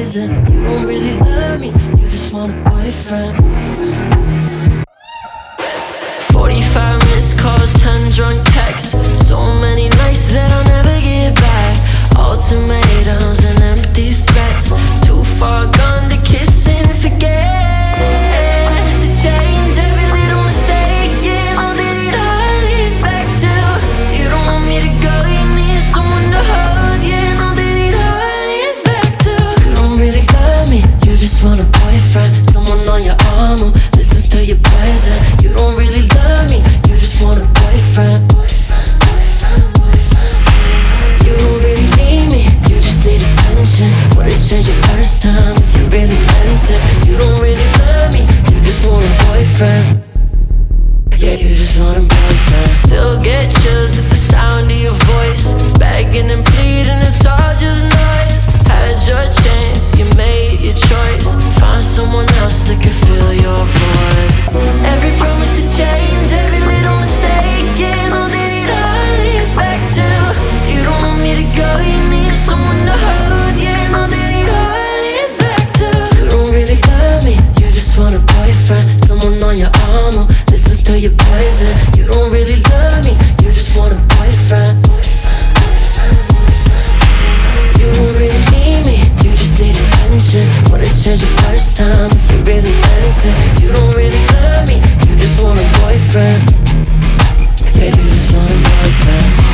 poison. You don't really love me, you just want a boyfriend. 45 missed calls, 10 drunk texts. So many nights that I'll never get back. Ultimatums and empty threats. Too far gone to kiss and forget. Times to change, every little mistake. Yeah, know that it all leads back to you don't want me to go, you need someone to hold. Yeah, know that it all leads back to you don't really love me, you just want a boyfriend. Someone on your arm who listens to your poison. You don't really love me, you just want a boyfriend. You don't really need me, you just need attention. Wouldn't change your first time if you really meant it. You don't really love me, you just want a boyfriend. Yeah, you just want a boyfriend. Still get chills at the sound of your voice. Begging and pleading, it's all just noise. Had your chance, you made your choice. Find someone else that could fill your void. Every promise to change, every little mistake. Yeah, know that it all leads back to you don't want me to go, you need someone to hold. Yeah, know that it all leads back to you don't really love me, you just want a boyfriend. Someone on your arm who listens to your poison. You don't really love me, you just want a boyfriend. You don't really need me, you just need attention. Wouldn't change your first time if you really meant it. You don't really love me, you just want a boyfriend. Yeah, you just want a boyfriend.